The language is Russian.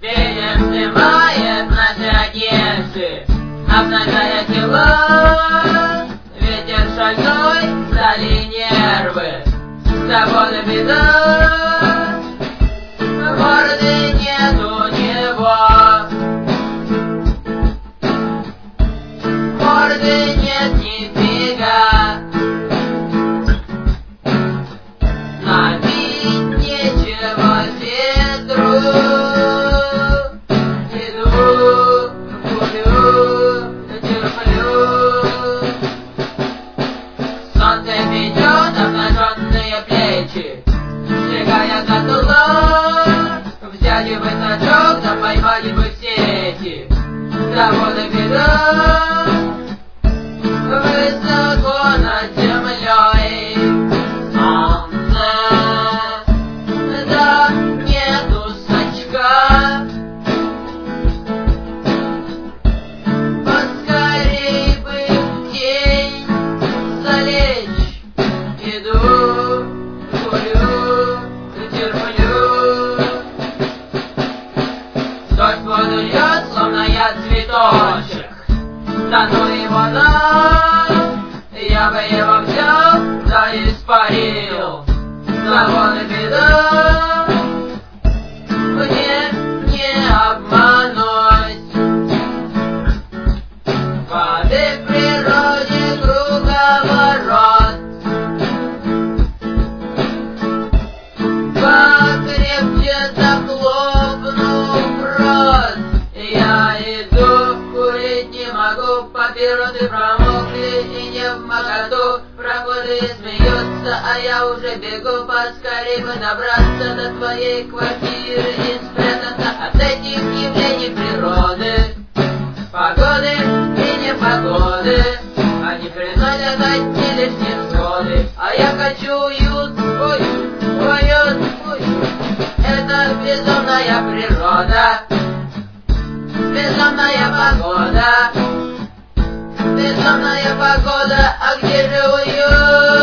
Ветер снимает наши одежды, обнажая тела. Ветер шальной, стали нервы, завода беда. В городе нету него, в городе нет нифига. Набить нечего ветру. Иду, гулю, терплю. Солнце ведет обнаженные плечи, сжигая дотла. Взяли бы сачок, да поймали бы в сети. Завода беда, высоко над землей. Солнце, да нету сачка. Поскорей бы в тень залечь. Иду, гулю, терплю. Дождь воду льет, словно я цветочек. Да ну его нам, я бы его взял, да испарил. Завода беда, мне не обмануть. Воды в природе круговорот. Покрепче захлопнув рот. Я иду, курить не могу, папиросы промокли и не в моготу. Прохожие смеются, а я уже бегу, поскорей бы добраться до твоей квартиры и спрятаться от этих явлений природы. Погоды и непогоды, они приносят одни лишь невзгоды. А я хочу уют, уют, уют, уют. Это безумная природа, безумная погода, безумная погода, а где же уют?